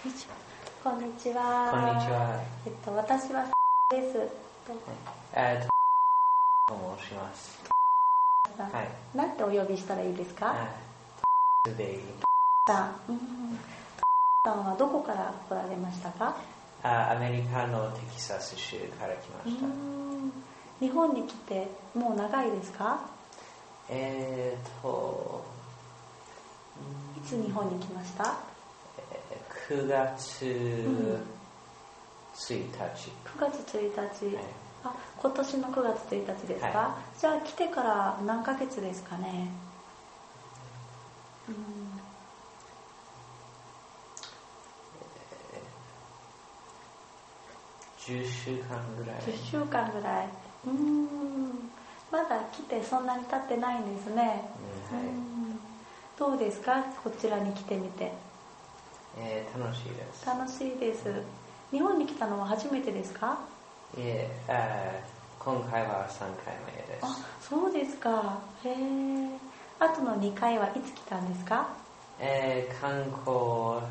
こんにちは。 こんにちは。 私はです。 と申します。 はい。なんてお呼びしたらいいですか？ でいい。 さんはどこから来られましたか？ アメリカのテキサス州から来ました。 日本に来てもう長いですか？いつ日本に来ました？ 9月1日。 9月1日、 はい、 今年の9月1日ですか？はい、じゃあ来てから何ヶ月ですかね？ 10週間ぐらい。 10週間ぐらい。まだ来てそんなに経ってないんですね。どうですか、こちらに来てみて？ 楽しいです。 楽しいです。日本に来たのは初めてですか？ いえ、今回は3回目です。 そうですか。あとの2回はいつ来たんですか？ 観光を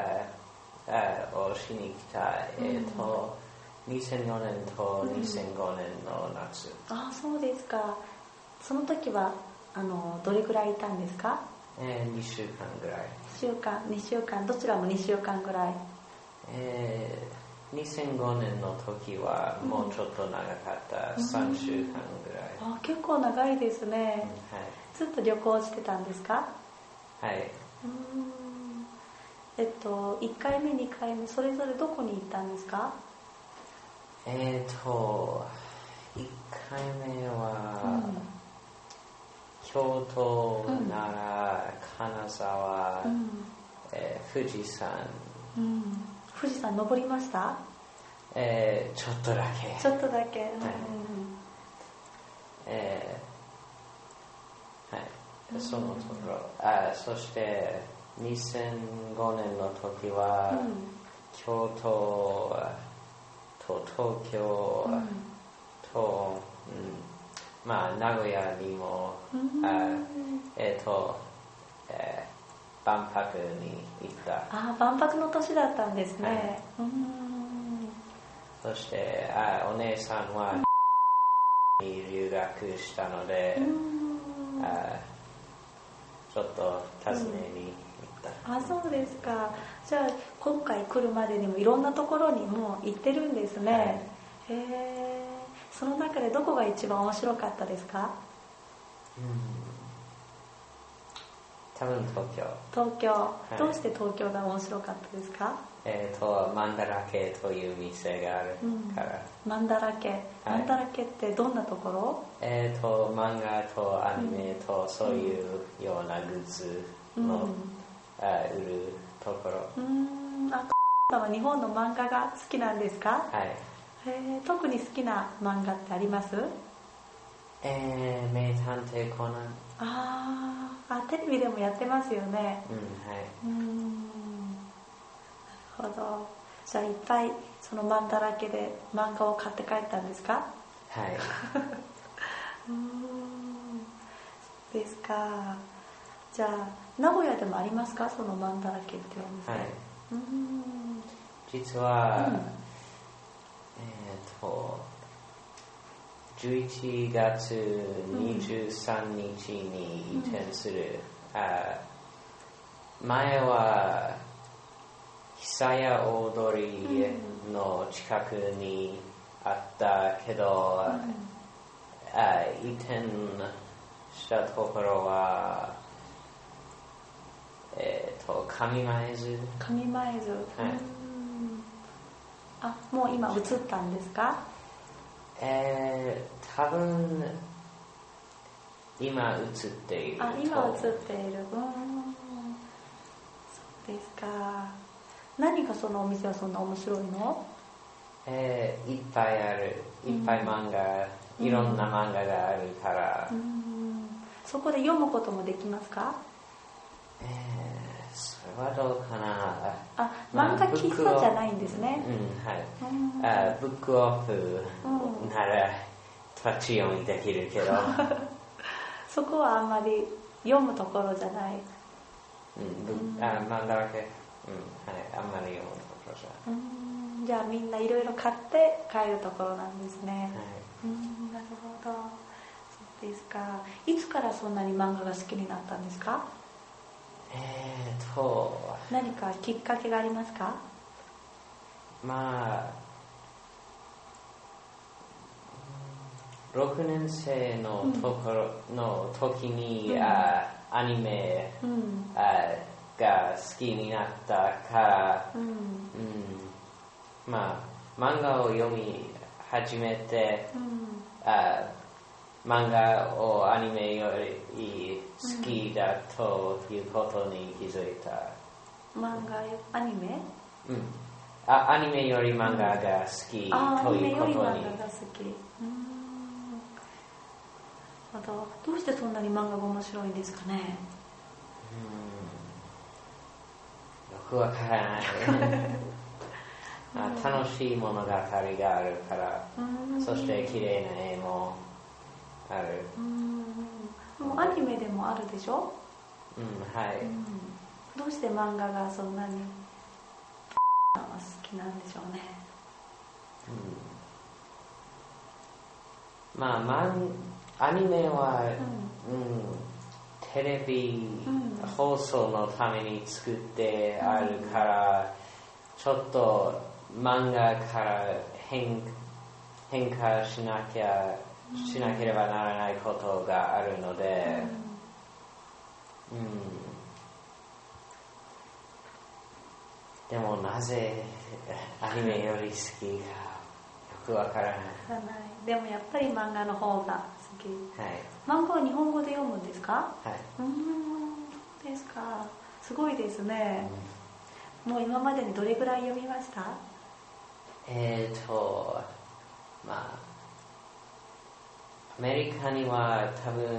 しに来た、2004年と2005年の夏。 そうですか。その時はどれぐらいいたんですか ？2週間ぐらい。 2週間、どちらも2週間ぐらい。 2005年の時はもうちょっと長かった、3週間ぐらい。 結構長いですね。ずっと旅行してたんですか？ はい。 1回目2回目それぞれどこに行ったんですか ？1回目は、京都、奈良、金沢、富士山。 富士山登りました？ ちょっとだけ。 ちょっとだけ。 そのところ。そして2005年の時は、京都と東京と、名古屋にも、万博に行った。 万博の年だったんですね。 そしてお姉さんはに留学したので、ちょっと訪ねに行った。 そうですか。じゃあ今回来るまでにもいろんなところにもう行ってるんですね。その中でどこが一番面白かったですか？ 多分東京、どうして東京が面白かったですか？ マンダラケという店があるから。 マンダラケってどんなところ？ 漫画とアニメとそういうようなグッズの売るところ。 は日本の漫画が好きなんですか？ はい。 特に好きな漫画ってあります？ 名探偵コナン。 テレビでもやってますよね。 はい。 なるほど。じゃあいっぱいそのマンダラケで漫画を買って帰ったんですか？ はい。 そうですか。じゃあ名古屋でもありますか？そのマンダラケっていうお店。 はい。実は、11月23日に移転する。前は久屋大通りの近くにあったけど、移転したところは上前津。 もう今移ったんですか？ 多分今映っている。 今映っている。そうですか。何がそのお店はそんな面白いの？ いっぱいある。いっぱい漫画、いろんな漫画があるから。 そこで読むこともできますか？ それはどうかな。 漫画喫茶じゃないんですね。 はい。ブックオフなら立ち読みできるけどそこはあんまり読むところじゃない。 漫画だけ。 はい、あんまり読むところじゃ。 じゃあみんないろいろ買って帰るところなんですね。 はい、 なるほど。そうですか。いつからそんなに漫画が好きになったんですか？何かきっかけがありますか？ まあ6年生の時に、アニメ、が好きになったから、まあ漫画を読み始めて、漫画をアニメより好きだということに気づいた。 漫画、アニメ？ アニメより漫画が好きということに。 アニメより漫画が好き。どうしてそんなに漫画が面白いんですかね？ よくわからない。楽しい物語があるから、そして綺麗な絵もある。 もうアニメでもあるでしょ？ はい。 どうして漫画がそんなに好きなんでしょうね。 まあアニメは、テレビ放送のために作ってあるから、ちょっと漫画から変化しなければならないことがあるので、でもなぜアニメより好きかよくわからない。 でもやっぱり漫画の方が好き。 はい。 漫画は日本語で読むんですか？ はい。 そうですか。すごいですね。もう今までにどれぐらい読みました？ まあアメリカには多分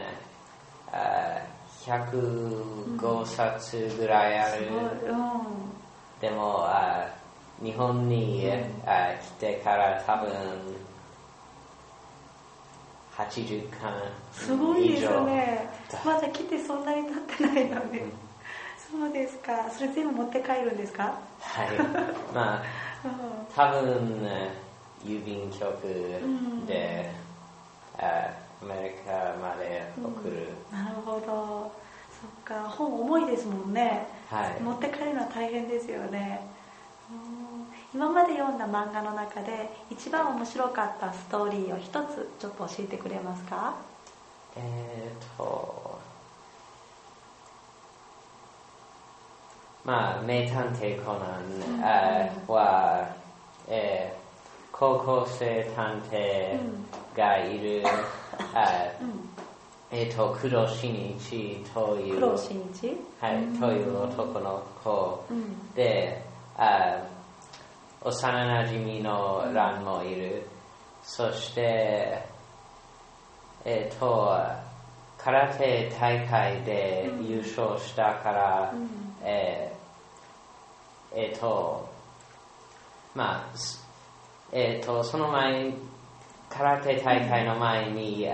105冊ぐらいある。でも日本に来てから多分80巻以上。 すごいですね。まだ来てそんなに経ってないので。そうですか。それ全部持って帰るんですか？ はい。まあ多分郵便局でアメリカまで送る。 なるほど。そっか。本重いですもんね。 はい。 持って帰るのは大変ですよね。今まで読んだ漫画の中で一番面白かったストーリーを一つちょっと教えてくれますか？ まあ名探偵コナンは、高校生探偵がいる、工藤新一という工藤新一、 という男の子で、幼なじみのランもいる。そして空手大会で優勝したから、まあその前空手大会の前に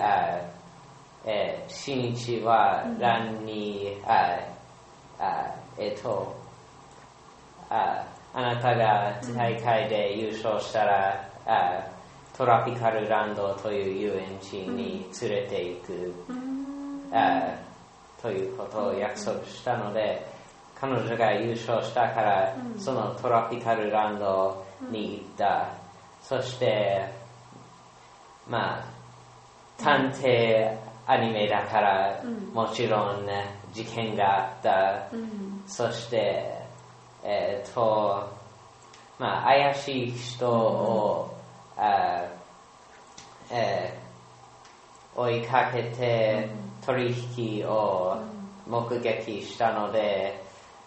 新一はランにあなたが大会で優勝したら、トラピカルランドという遊園地に連れて行く、ということを約束したので、彼女が優勝したから、そのトラピカルランドに行った。そしてまあ探偵アニメだから、もちろん、事件があった。そしてまあ怪しい人を、追いかけて取引を目撃したので、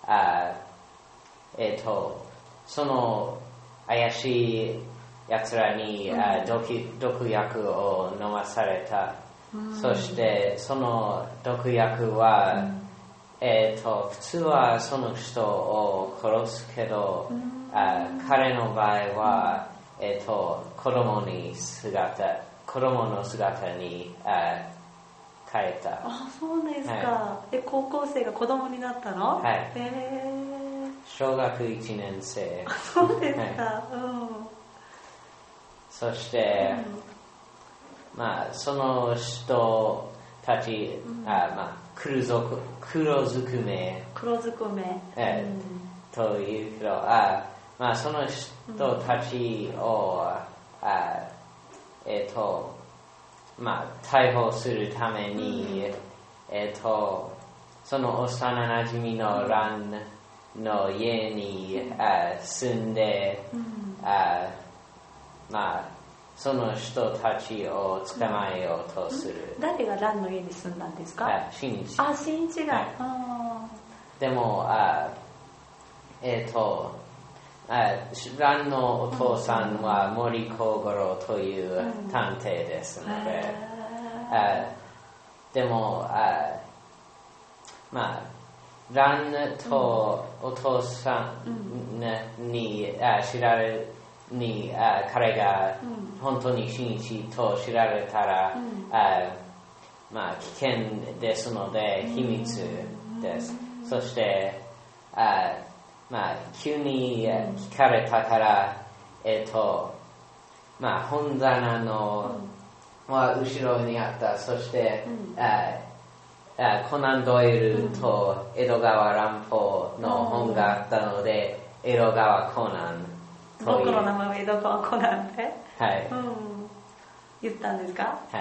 その怪しいやつらに、毒薬を飲まされた。そしてその毒薬は、普通はその人を殺すけど、彼の場合は、子供の姿に変えた。 そうですか。高校生が子供になったの？ はい。 小学1年生。 そうですか。 そして、その人たち、黒ずくめ。というけど、その人たちを、逮捕するために、その幼なじみのランの家に住んで、その人たちを捕まえようとする。 誰がランの家に住んだんですか？ 新一。 新一が。 でも、ランのお父さんは森幸五郎という探偵ですので、でも、ランとお父さんに知られに彼が本当に新一と知られたら、危険ですので秘密です。そして急に聞かれたから、本棚の後ろにあった。そして、コナン・ドイルと江戸川乱歩の本があったので、江戸川コナンという。 僕の名前は江戸川コナンって、 はい、 言ったんですか？ はい。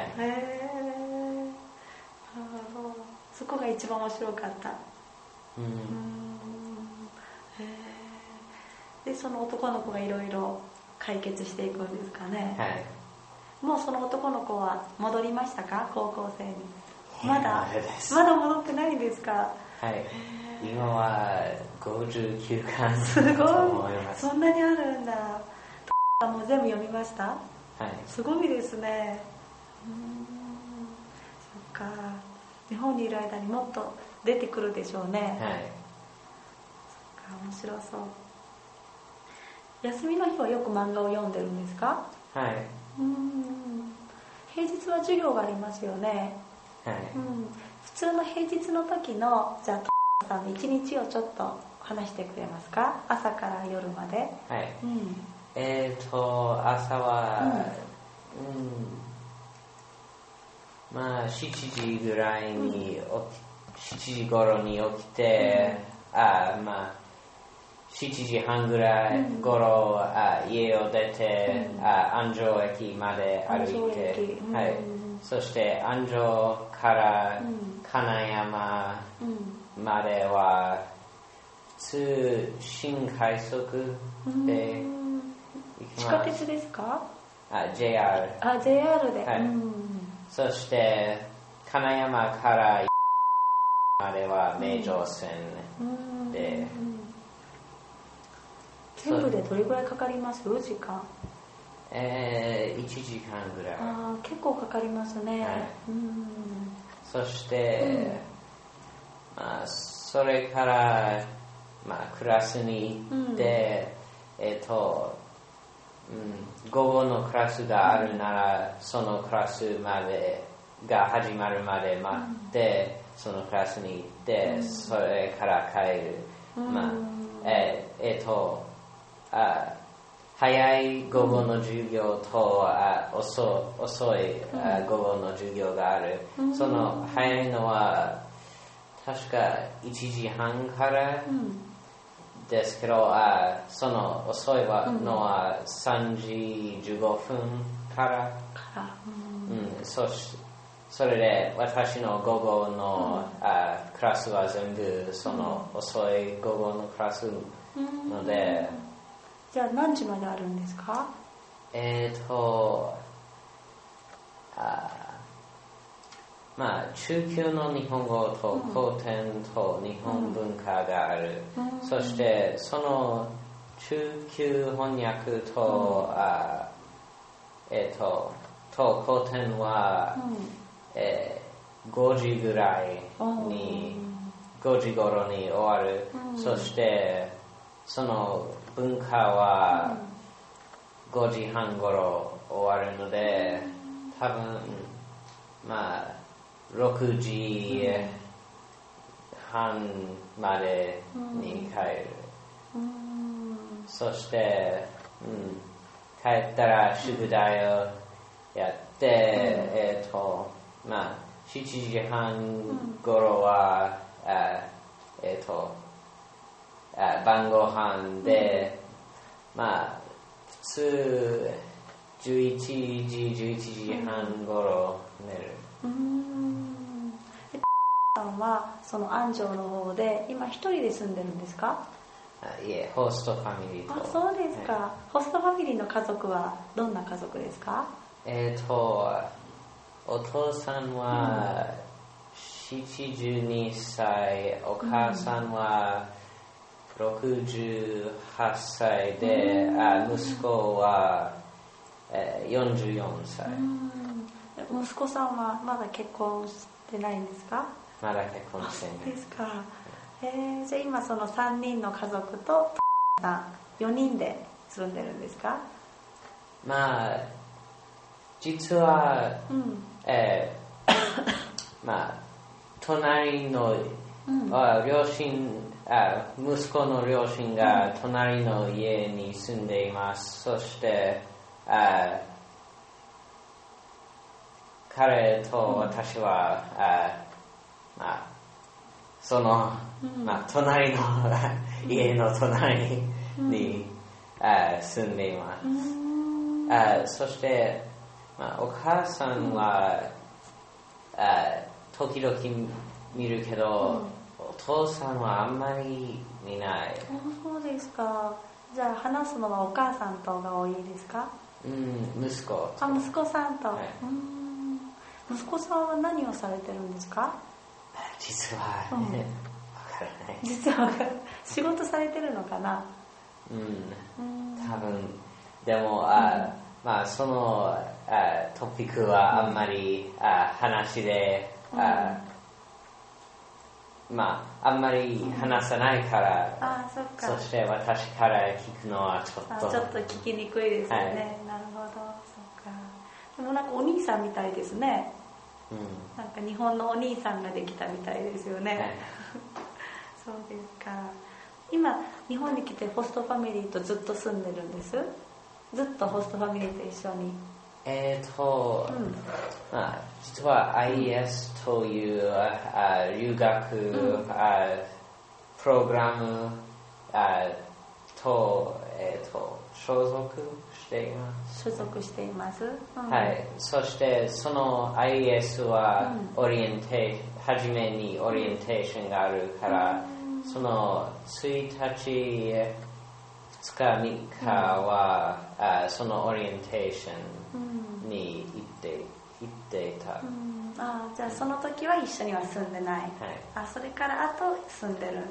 そこが一番面白かった。でその男の子がいろいろ解決していくんですかね。 はい。 もうその男の子は戻りましたか？高校生に。まだ戻ってないんですか？ はい。今は59巻すごい。 と思います。 そんなにあるんだ。もう全部読みました？ はい。すごいですね。そっか。日本にいる間にもっと出てくるでしょうね。 はい。 そっか、面白そう。休みの日はよく漫画を読んでるんですか？ はい。 平日は授業がありますよね。 はい。 普通の平日の時のじゃあさんの一日をちょっと話してくれますか？朝から夜まで。 はい。朝は、7時ぐらいに7時頃に起きて、7時半ぐらい頃、家を出て、安城駅まで歩いて、はい、そして安城から金山までは普通新快速で行きます。 地下鉄ですか ？JR。 JR で。 はい。そして金山からまでは名城線で。 全部でどれぐらいかかります？時間 ？1時間ぐらい。 結構かかりますね。はい、 そして、それから、クラスに行って、午後のクラスがあるなら、そのクラスまでが始まるまで待って、そのクラスに行って、それから帰る。早い午後の授業と遅い午後の授業がある。その早いのは確か1時半からですけど、その遅いのは3時15分から。それで私の午後のクラスは全部その遅い午後のクラスので。 じゃあ何時まであるんですか？ 中級の日本語と古典と日本文化がある。そしてその中級翻訳と古典は、5時ぐらいに5時頃に終わる。そしてその文化は5時半頃終わるので、多分6時半までに帰る。 そして、帰ったら宿題をやって、7時半頃は、晩ご飯で、普通11時半頃寝る。 さんはその安城の方で今一人で住んでるんですか？ いえ、ホストファミリーと。 そうですか、はい、ホストファミリーの家族はどんな家族ですか？ お父さんは72歳、お母さんは68歳で、息子は44歳。 息子さんはまだ結婚してないんですか？ まだ結婚してない。 そうですか。じゃあ今その3人の家族と4人で住んでるんですか？ 実は、隣の、息子の両親が隣の家に住んでいます。そして彼と私は、その、隣の家の隣に、住んでいます。そして、お母さんは、時々見るけど、お父さんはあんまり見ない。 そうですか。じゃあ話すのはお母さんとが多いですか？ 息子。 息子さんと、 はい、 息子さんは何をされてるんですか？ 実は、わからない。 実は仕事されてるのかな？ 多分。でも、そのトピックはあんまり話で、あんまり話さないから、そして私から聞くのはちょっと聞きにくいですよね。なるほど、そうか。でもなんかお兄さんみたいですね。なんか日本のお兄さんができたみたいですよね。そうですか。今日本に来てホストファミリーとずっと住んでるんです？ずっとホストファミリーと一緒に。 実は IES という留学プログラムと所属しています。 所属しています。 はい。そしてその IES は初めにオリエンテーションがあるから、その1日2日3日は、そのオリエンテーションに行っていた。 じゃあその時は一緒には住んでない。それから後住んでるんね。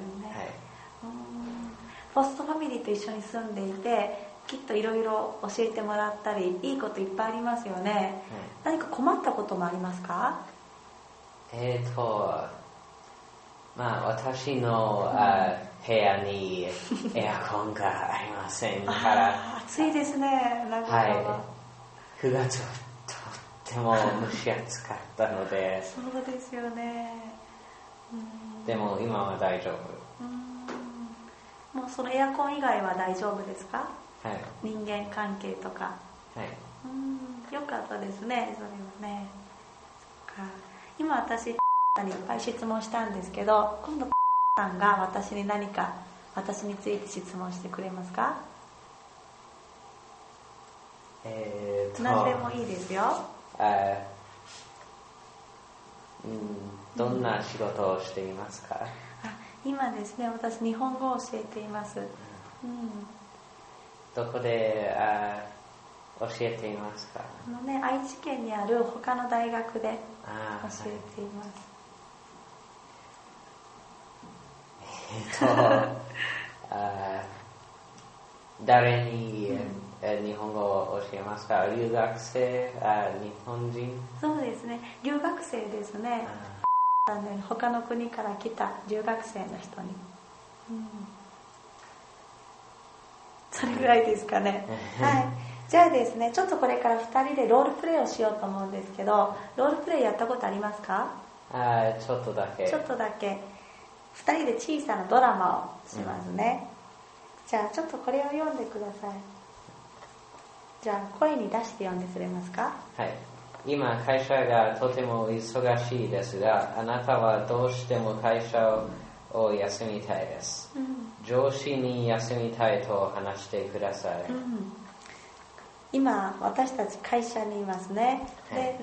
ホストファミリーと一緒に住んでいて、きっといろいろ教えてもらったりいいこといっぱいありますよね。何か困ったこともありますか？ 私の部屋にエアコンがありませんから暑いですね。長野は 9月はとっても蒸し暑かったのでそうですよね。 でも今は大丈夫。 もうそのエアコン以外は大丈夫ですか？人間関係とか。よかったですね、それはね。そっか。今私にいっぱい質問したんですけど、今度さんが私に何か私について質問してくれますか？何でもいいですよ。 どんな仕事をしていますか？ 今ですね、私日本語を教えています。 どこで教えていますか？ 愛知県にある他の大学で教えています。 誰に日本語を教えますか？留学生、日本人？そうですね、留学生ですね。他の国から来た留学生の人に、それぐらいですかね。じゃあですね、ちょっとこれから2人でロールプレイをしようと思うんですけど、ロールプレイやったことありますか？ ちょっとだけ。 2人で小さなドラマをしますね。 じゃあちょっとこれを読んでください。じゃあ声に出して読んでくれますか？ はい。今会社がとても忙しいですが、あなたはどうしても会社を休みたいです、上司に休みたいと話してください、 今私たち会社にいますね、はい、で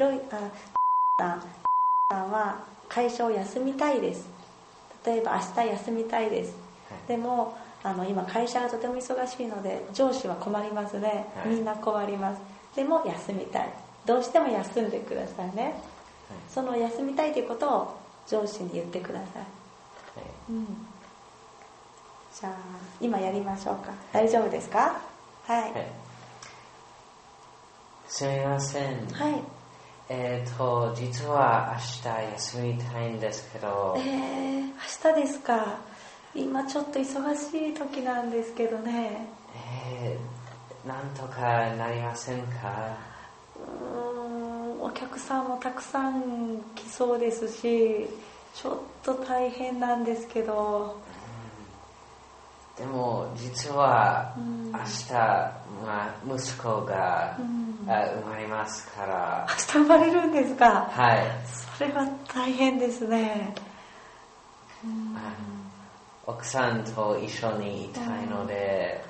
さんは会社を休みたいです。例えば明日休みたいです、はい、でも今会社がとても忙しいので上司は困りますね、はい、みんな困ります。でも休みたい、どうしても休んでくださいね、はい、その休みたいということを上司に言ってください、はい、じゃあ今やりましょうか。大丈夫ですか？はい、はい、 すみません、 はい、 実は明日休みたいんですけど。 明日ですか？今ちょっと忙しい時なんですけどね。 なんとかなりませんか？ お客さんもたくさん来そうですし、ちょっと大変なんですけど、 でも実は明日、息子が、生まれますから。 明日生まれるんですか？ はい。 それは大変ですね。 奥さんと一緒にいたいので、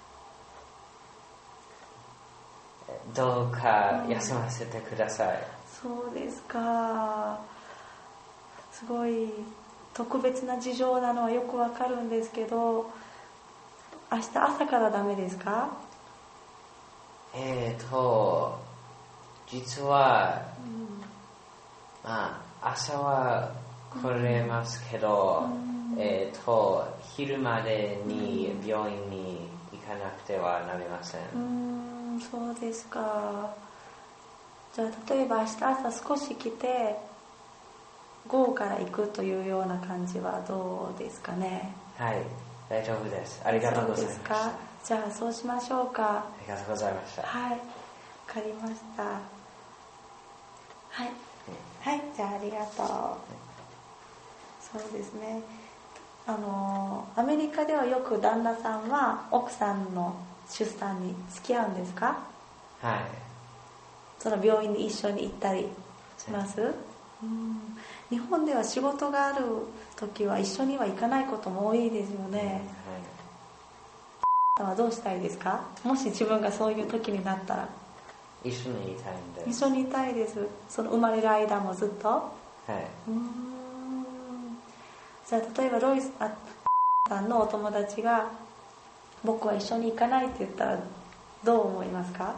どうか休ませてください、 そうですか。すごい特別な事情なのはよくわかるんですけど、明日朝からダメですか？ 実は、朝は来れますけど、昼までに病院に行かなくてはなりません。 そうですか。じゃあ例えば明日朝少し来て午後から行くというような感じはどうですかね？ はい、大丈夫です。ありがとうございました。 じゃあそうしましょうか。 ありがとうございました。 はい、わかりました。はい、はい、じゃあありがとう。そうですね。アメリカではよく旦那さんは奥さんの出産に付き合うんですか？ はい。 その病院に一緒に行ったりします？日本では仕事がある時は一緒には行かないことも多いですよね。はい、はどうしたいですか？もし自分がそういう時になったら。 一緒にいたいんです。 一緒にいたいです。その生まれる間もずっと。はい。じゃあ例えばロイさんのお友達が僕は一緒に行かないって言ったらどう思いますか？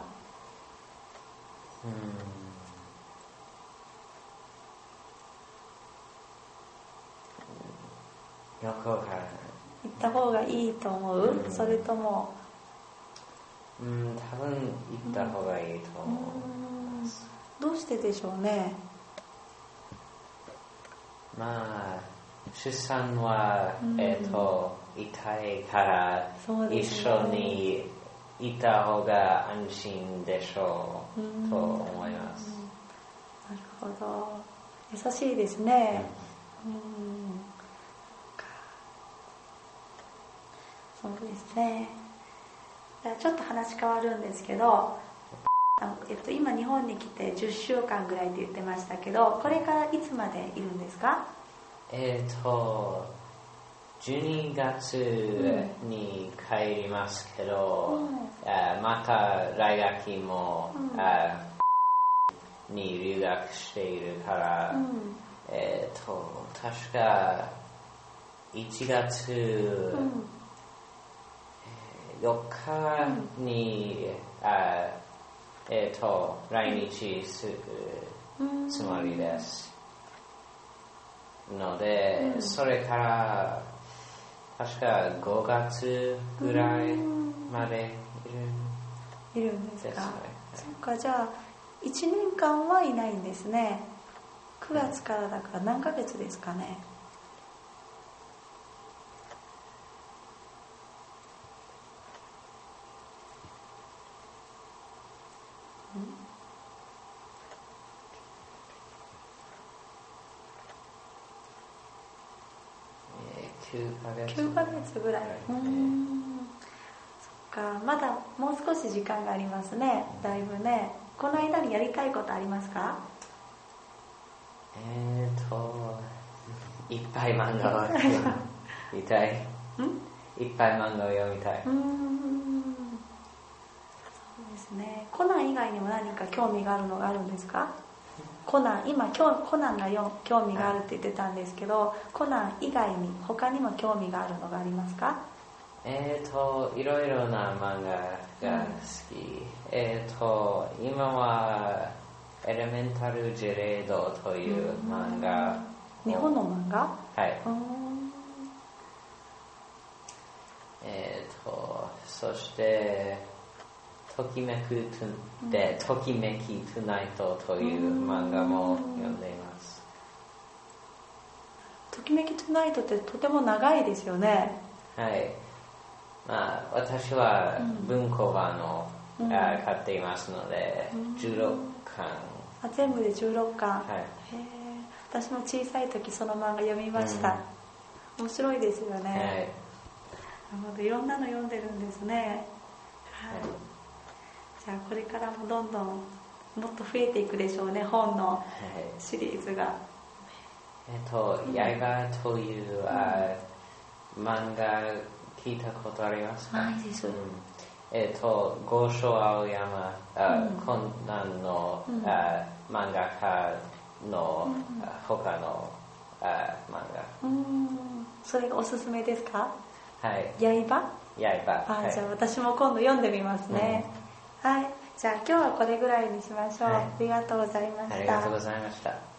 よくわからない。 行った方がいいと思う？それとも多分行った方がいいと思います。 どうしてでしょうね？ 出産は、痛いから一緒にいた方が安心でしょうと思います。 なるほど、優しいですね。そうですね。ちょっと話変わるんですけど、今日本に来て10週間ぐらいって言ってましたけど、これからいつまでいるんですか ？12月に帰りますけど、また来学期も、に留学しているから、確か1月、4日に、来日するつもりですので、それから確か5月ぐらいまでいるんですか？そうか、じゃあ1年間はいないんですね。9月からだから何ヶ月ですかね？9ヶ月ぐらい。 か、まだもう少し時間がありますね。だいぶね。この間にやりたいことありますか？ いっぱい漫画を読みたい。いっぱい漫画を読みたい。そうですね。コナン以外にも何か興味があるのがあるんですか？コナン、今コナンが興味があるって言ってたんですけど、コナン以外に他にも興味があるのがありますか？ いろいろな漫画が好き。今はエレメンタルジェレードという漫画。 日本の漫画？ はい。そしてときめきトゥナイトという漫画も読んでいます。 ときめきトゥナイトってとても長いですよね。 はい。私は文庫版を買っていますので、16巻。 全部で16巻。 はい。 私も小さい時その漫画読みました。面白いですよね。はい。なるほど、いろんなの読んでるんですね。はい。じゃあこれからもどんどんもっと増えていくでしょうね、本のシリーズが。 刃という漫画聞いたことありますか？ ないです。 豪商青山、コナンの漫画家の他の漫画。 それがおすすめですか？ はい。 刃？ じゃあ私も今度読んでみますね。はい。じゃあ今日はこれぐらいにしましょう。ありがとうございました。 ありがとうございました。